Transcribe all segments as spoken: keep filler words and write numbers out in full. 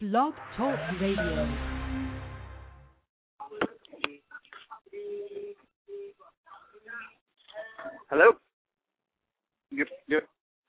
Blog Talk Radio. Hello? Yep, yep.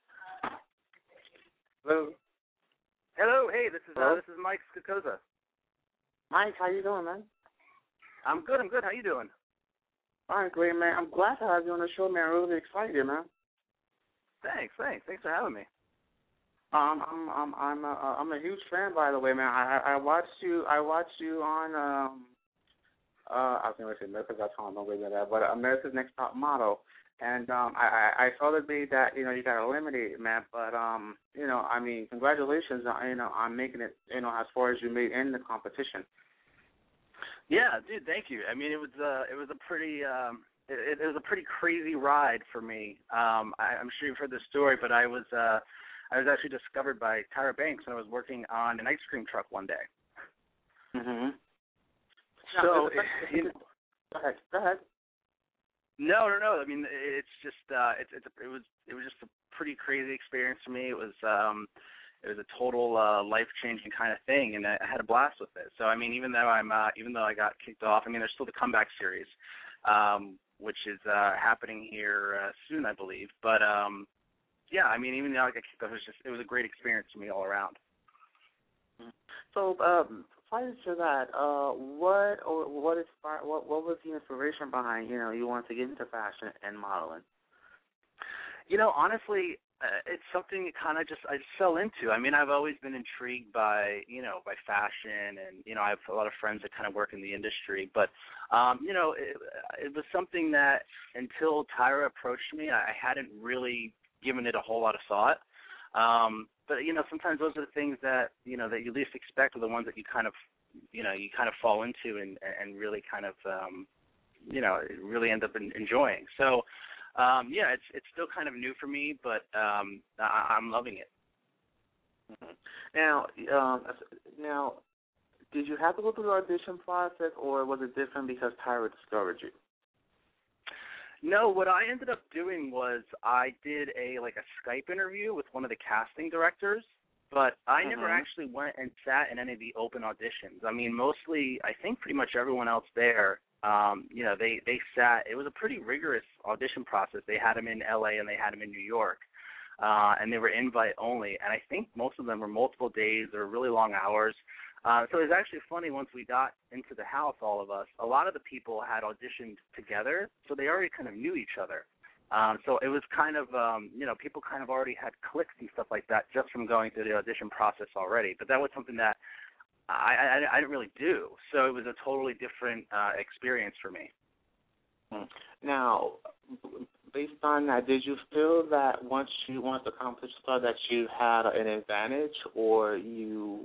Hello? Hello, hey, this is uh, this is Mike Skakoza. Mike, how you doing, man? I'm good, I'm good. How you doing? All right, great, man. I'm glad to have you on the show, man. I'm really excited, man. Thanks, thanks. Thanks for having me. Um, I'm I'm I'm a, I'm a huge fan, by the way, man. I I watched you I watched you on um uh I was gonna say America's Got Talent, don't believe that, but America's Next Top Model, and um I I, I saw the day that you know you got eliminated, man. But um you know I mean congratulations on you know on making it you know as far as you made in the competition. Yeah, dude, thank you. I mean it was uh it was a pretty um it, it was a pretty crazy ride for me. Um I, I'm sure you've heard the story, but I was uh I was actually discovered by Tyra Banks when I was working on an ice cream truck one day. Mhm. So, you know, go ahead. Go ahead. No, no, no. I mean, it's just uh, it's it's a, it was it was just a pretty crazy experience for me. It was um, it was a total uh, life changing kind of thing, and I, I had a blast with it. So, I mean, even though I'm uh, even though I got kicked off, I mean, there's still the comeback series, um, which is uh, happening here uh, soon, I believe. But um, yeah, I mean, even though I got kicked off, it was just it was a great experience for me all around. So, um, prior to that, uh, what or what inspired, what what was the inspiration behind you know you wanted to get into fashion and modeling? You know, honestly, uh, it's something that kind of just I just fell into. I mean, I've always been intrigued by you know by fashion, and you know I have a lot of friends that kind of work in the industry. But um, you know, it, it was something that until Tyra approached me, I hadn't really given it a whole lot of thought. Um, but you know, sometimes those are the things that you know that you least expect are the ones that you kind of you know you kind of fall into and and really kind of um, you know really end up in, enjoying. So. Um, yeah, it's it's still kind of new for me, but um, I, I'm loving it. Mm-hmm. Now, um, now, did you have to go through the audition process, or was it different because Tyra discovered you? No, what I ended up doing was I did a like a Skype interview with one of the casting directors, but I mm-hmm. never actually went and sat in any of the open auditions. I mean, mostly, I think pretty much everyone else there. Um, you know, they, they sat, it was a pretty rigorous audition process. They had them in L A and they had them in New York, uh, and they were invite only. And I think most of them were multiple days or really long hours. Uh, so it was actually funny once we got into the house, all of us, a lot of the people had auditioned together, so they already kind of knew each other. Um, so it was kind of, um, you know, people kind of already had clicks and stuff like that just from going through the audition process already. But that was something that I, I, I didn't really do, so it was a totally different uh, experience for me. Now, based on that, did you feel that once you once the competition started that you had an advantage, or you?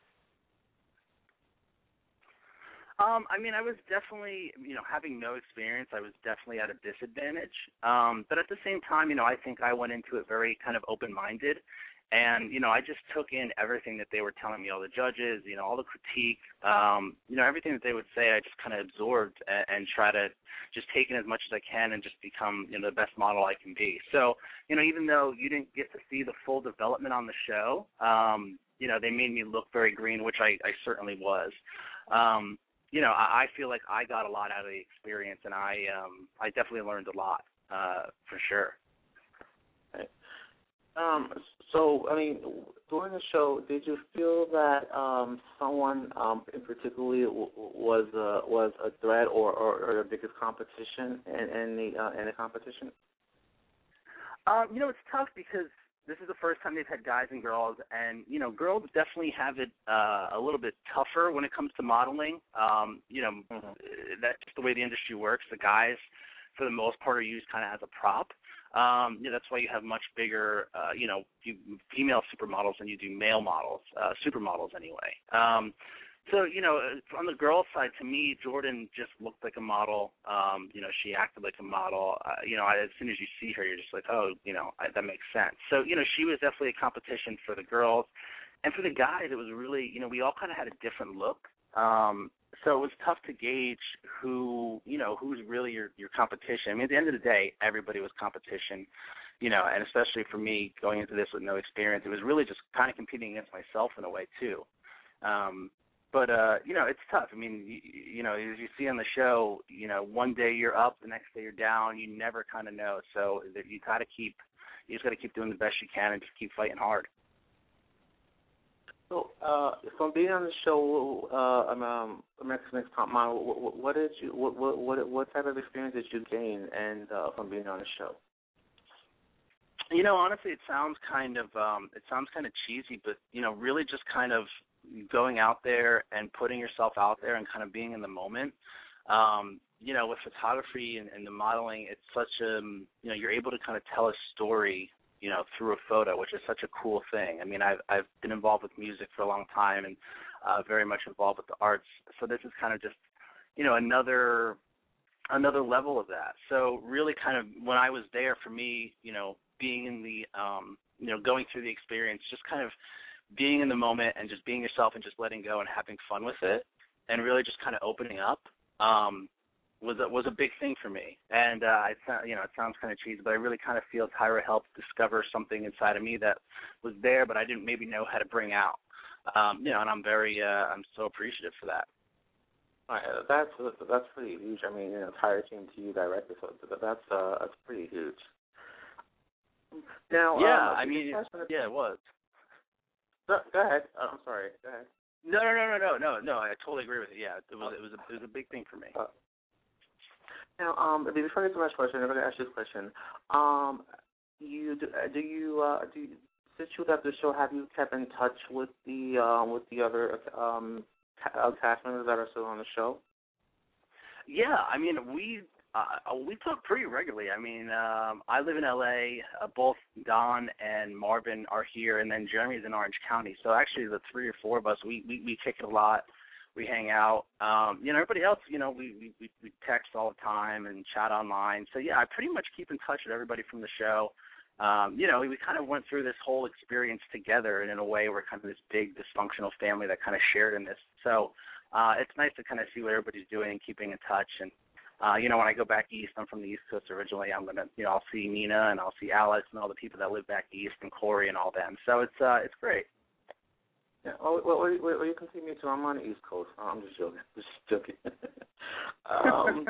Um, I mean, I was definitely, you know, having no experience, I was definitely at a disadvantage. Um, but at the same time, you know, I think I went into it very kind of open-minded. And, you know, I just took in everything that they were telling me, all the judges, you know, all the critique, um, you know, everything that they would say, I just kind of absorbed and, and try to just take in as much as I can and just become, you know, the best model I can be. So, you know, even though you didn't get to see the full development on the show, um, you know, they made me look very green, which I, I certainly was. Um, you know, I, I feel like I got a lot out of the experience, and I, um, I definitely learned a lot, uh, for sure. Um, so, I mean, during the show, did you feel that um, someone um, in particularly w- was uh, was a threat or, or, or the biggest competition in, in the uh, in the competition? Um, you know, it's tough because this is the first time they've had guys and girls, and you know, girls definitely have it uh, a little bit tougher when it comes to modeling. Um, you know, mm-hmm. that's just the way the industry works. The guys, for the most part, are used kind of as a prop. Um, you know, that's why you have much bigger, uh, you know, you, female supermodels than you do male models, uh, supermodels anyway. Um, so, you know, on the girls' side, to me, Jordan just looked like a model. Um, you know, she acted like a model. Uh, you know, I, as soon as you see her, you're just like, oh, you know, I, that makes sense. So, you know, she was definitely a competition for the girls. And for the guys, it was really, you know, we all kind of had a different look. Um, so it was tough to gauge who, you know, who's really your, your competition. I mean, at the end of the day, everybody was competition, you know, and especially for me going into this with no experience, it was really just kind of competing against myself in a way too. Um, but uh, you know, it's tough. I mean, you, you know, as you see on the show, you know, one day you're up, the next day you're down. You never kind of know. So that you got to keep, you just got to keep doing the best you can and just keep fighting hard. So, uh, from being on the show, uh, um, America's Next Top Model, what, what did you, what, what, what, what type of experience did you gain, and uh, from being on the show? You know, honestly, it sounds kind of, um, it sounds kind of cheesy, but you know, really just kind of going out there and putting yourself out there and kind of being in the moment. Um, you know, with photography and, and the modeling, it's such a, you know, you're able to kind of tell a story, you know, through a photo, which is such a cool thing. I mean, I've I've been involved with music for a long time and uh, very much involved with the arts. So this is kind of just, you know, another another level of that. So really, kind of when I was there, for me, you know, being in the, um, you know, going through the experience, just kind of being in the moment and just being yourself and just letting go and having fun with it, and really just kind of opening up. Um, was a, was a big thing for me. And, uh, it, you know, it sounds kind of cheesy, but I really kind of feel Tyra helped discover something inside of me that was there, but I didn't maybe know how to bring out. Um, you know, and I'm very, uh, I'm so appreciative for that. All right, that's that's pretty huge. I mean, you know, Tyra came to you directly, so that's uh, that's pretty huge. Now, yeah, um, I mean, yeah, it was. Go, go ahead. Oh, I'm sorry. Go ahead. No, no, no, no, no, no, no. I totally agree with you. Yeah, it was, it was, a, it was a big thing for me. Uh, Now, um, before I get to the next question, I'm going to ask you a question. Um, you do, do you uh, do you, since you left the show, have you kept in touch with the uh, with the other um, cast members that are still on the show? Yeah, I mean, we uh, we talk pretty regularly. I mean, um, I live in L A. Uh, both Don and Marvin are here, and then Jeremy's in Orange County. So actually, the three or four of us, we we, we kick it a lot. We hang out. Um, you know, everybody else, you know, we, we, we text all the time and chat online. So, yeah, I pretty much keep in touch with everybody from the show. Um, you know, we, we kind of went through this whole experience together, and in a way we're kind of this big dysfunctional family that kind of shared in this. So uh, it's nice to kind of see what everybody's doing and keeping in touch. And, uh, you know, when I go back east, I'm from the East Coast originally, I'm going to, you know, I'll see Nina and I'll see Alex and all the people that live back east and Corey and all them. So it's uh, it's great. Yeah. Oh, well, well, well, well, you can see me too. I'm on the East Coast. Oh, I'm just joking. Just joking. um,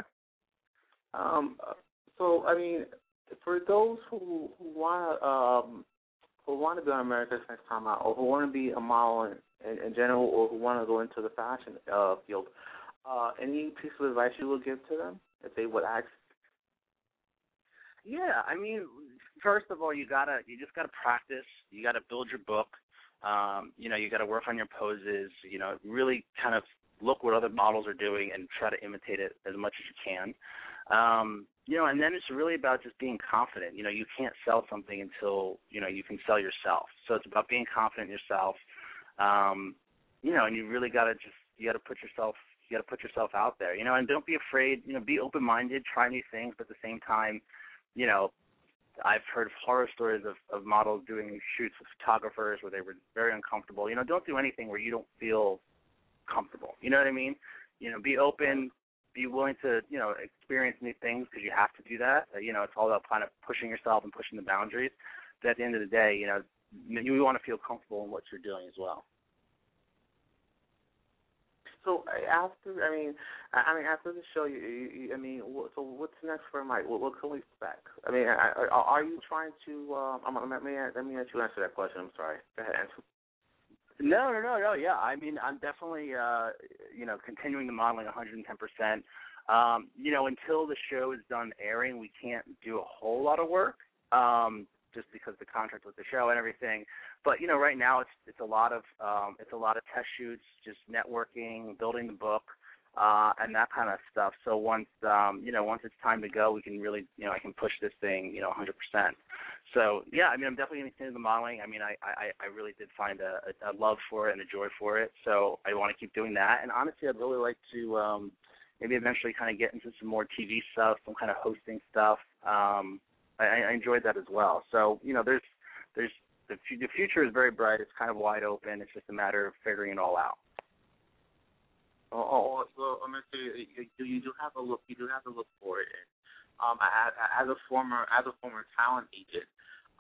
um, so, I mean, for those who, who want to um, who want to be on America's Next Top Model, or who want to be a model in, in, in general, or who want to go into the fashion uh, field, uh, any piece of advice you would give to them if they would ask? Yeah, I mean, first of all, you gotta you just gotta practice. You gotta build your book. Um, you know, you got to work on your poses, you know, really kind of look what other models are doing and try to imitate it as much as you can. Um, you know, and then it's really about just being confident. You know, you can't sell something until, you know, you can sell yourself. So it's about being confident in yourself. Um, you know, and you really got to just, you got to put yourself, you got to put yourself out there, you know, and don't be afraid, you know, be open-minded, try new things, but at the same time, you know, I've heard horror stories of, of models doing shoots with photographers where they were very uncomfortable. You know, don't do anything where you don't feel comfortable. You know what I mean? You know, be open, be willing to, you know, experience new things because you have to do that. Uh, you know, it's all about kind of pushing yourself and pushing the boundaries. But at the end of the day, you know, you want to feel comfortable in what you're doing as well. So after, I mean, I mean, after the show, you, you, I mean, so what's next for Mike? What, what can we expect? I mean, are, are you trying to? Um, I'm, let me let me let you answer that question. I'm sorry. Go ahead, answer. No, no, no, no. Yeah, I mean, I'm definitely, uh, you know, continuing the modeling one hundred ten percent. Um, you know, until the show is done airing, we can't do a whole lot of work. Um, just because the contract with the show and everything. But, you know, right now it's it's a lot of um, it's a lot of test shoots, just networking, building the book, uh, and that kind of stuff. So once um, you know, once it's time to go, we can really, you know, I can push this thing, you know, one hundred percent. So yeah, I mean, I'm definitely going to continue the modeling. I mean, I, I, I really did find a, a love for it and a joy for it. So I want to keep doing that. And honestly, I'd really like to um, maybe eventually kind of get into some more T V stuff, some kind of hosting stuff. Um, I, I enjoyed that as well. So, you know, there's, there's the, the future is very bright. It's kind of wide open. It's just a matter of figuring it all out. Oh, oh well, I'm gonna say you, you do have a look. You do have a look for it. And, um, as, as a former, as a former talent agent,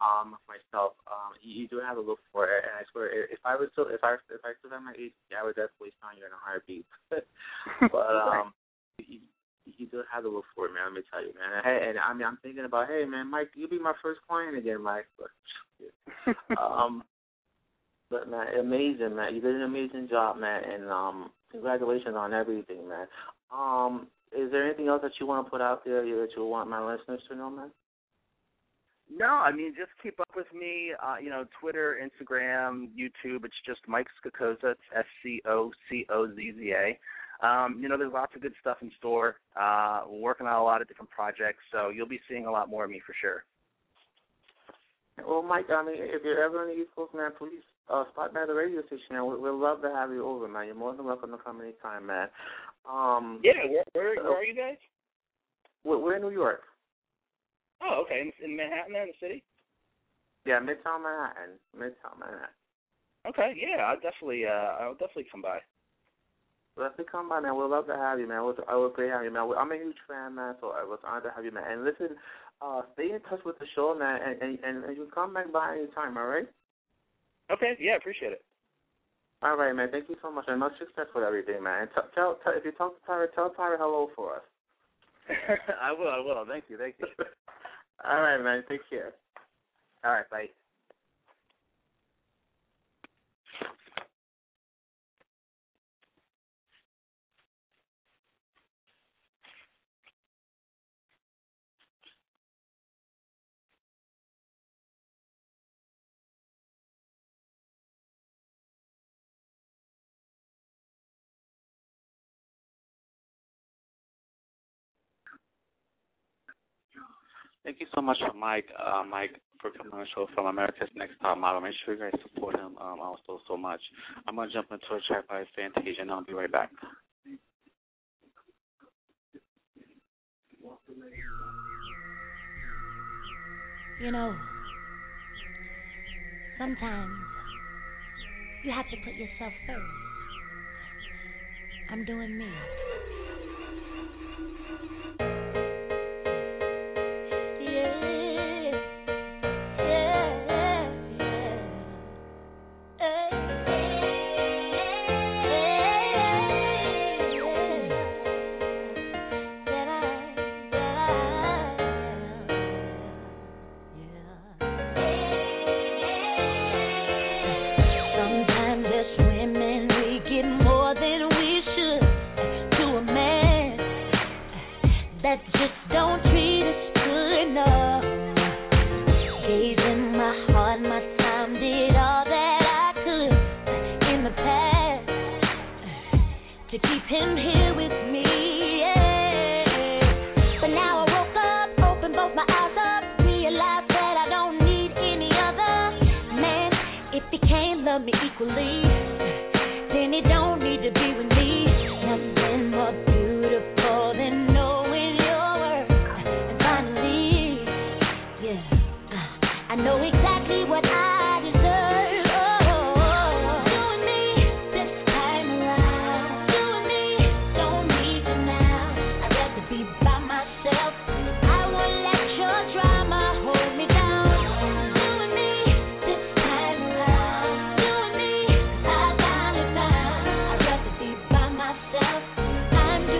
um, myself, um, you, you do have to look for it. And I swear, if I was still, if I, if I still had my agency, I would definitely sign you in a heartbeat. But um, you, you do have to look for it, man. Let me tell you, man. Hey, and I mean, I'm thinking about, hey, man, Mike, you'll be my first client again, Mike. But, um, but man, amazing, man. You did an amazing job, man, and um, congratulations on everything, man. Um, is there anything else that you want to put out there that you want my listeners to know, man? No, I mean, just keep up with me, uh, you know, Twitter, Instagram, YouTube. It's just Mike Scocozza. It's S C O C O Z Z A. Um, you know, there's lots of good stuff in store. Uh, working on a lot of different projects, so you'll be seeing a lot more of me for sure. Well, Mike, I mean, if you're ever on the East Coast, man, please uh, stop by the radio station, man. We, we'd love to have you over, man. You're more than welcome to come anytime, man. Um, yeah, where, where, where are you guys? We're, we're in New York. Oh, okay, in, in Manhattan there, in the city? Yeah, Midtown Manhattan. Midtown Manhattan. Okay, yeah, I'll definitely, uh, I'll definitely come by. Definitely come by, man. We'd love to have you, man. I would great having you, man. I'm a huge fan, man, so I was honored to have you, man. And listen, uh, stay in touch with the show, man, and, and, and you can come back by any time, all right? Okay, yeah, appreciate it. All right, man. Thank you so much, and much success with everything, man. And t- tell, tell, if you talk to Tyra, tell Tyra hello for us. I will, I will. Thank you, thank you. All right, man. Take care. All right, bye. Thank you so much for Mike, uh, Mike, for coming on the show from America's Next Top Model. Make sure you guys support him um, also so much. I'm going to jump into a track by Fantasia, and I'll be right back. You know, sometimes you have to put yourself first. I'm doing me. I'm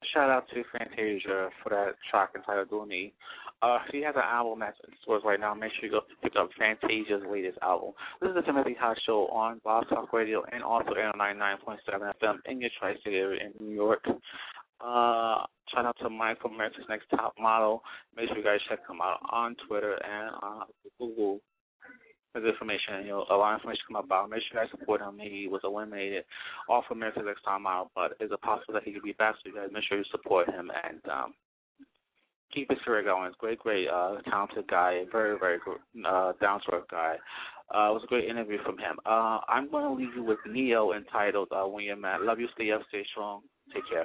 shout out to Fantasia for that track entitled Do Me. Uh, she has an album that's in stores right now. Make sure you go pick up Fantasia's latest album. This is the Timothy Hot Show on Blog Talk Radio and also on ninety-nine point seven F M in your tri-state area in New York. Uh, shout out to Mike from America's Next Top Model. Make sure you guys check him out on Twitter and on Google. His information, you know, a lot of information come about. Make sure you guys support him. He was eliminated off America's Next Top Model, but is it possible that he could be back? So you guys make sure you support him and um, keep his career going. He's a great, great, uh, talented guy, very, very uh, down-to-earth guy. Uh, it was a great interview from him. Uh, I'm going to leave you with Neo entitled uh, When You're Mad. Love you, stay up, stay strong. Take care.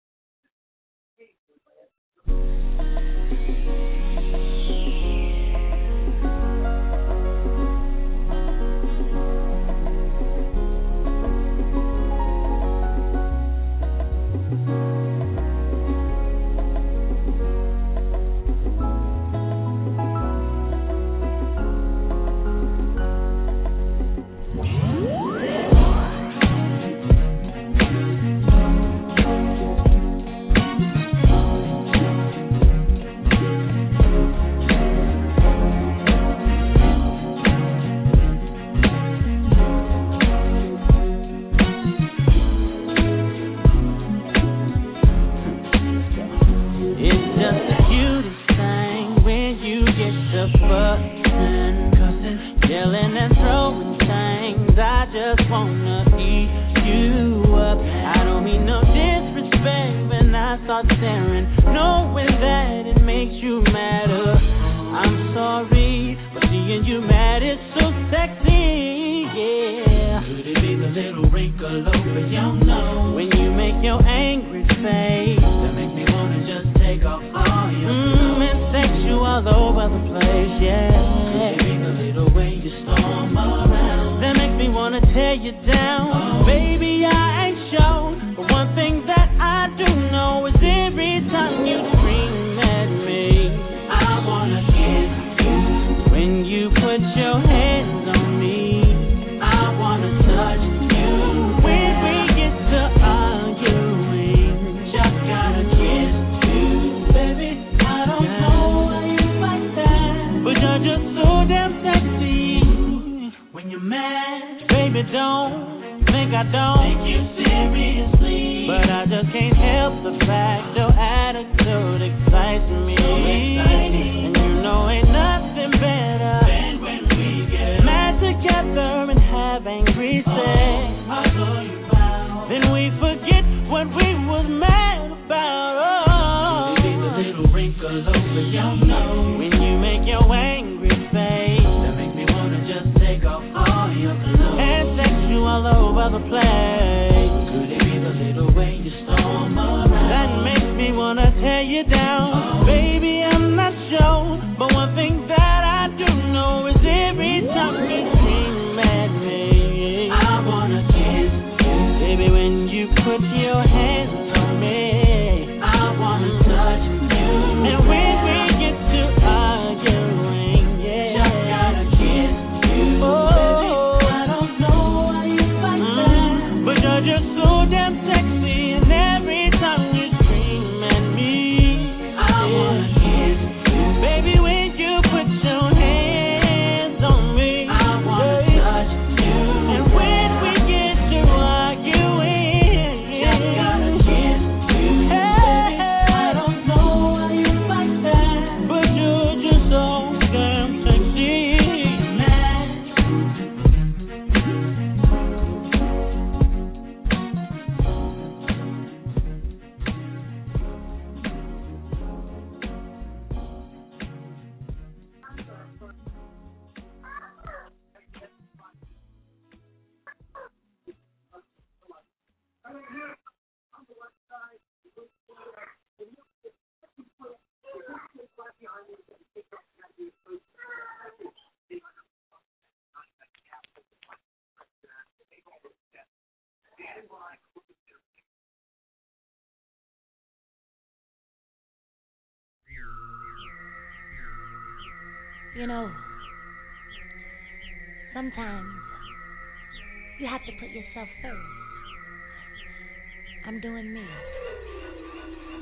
You know, sometimes you have to put yourself first. I'm doing me.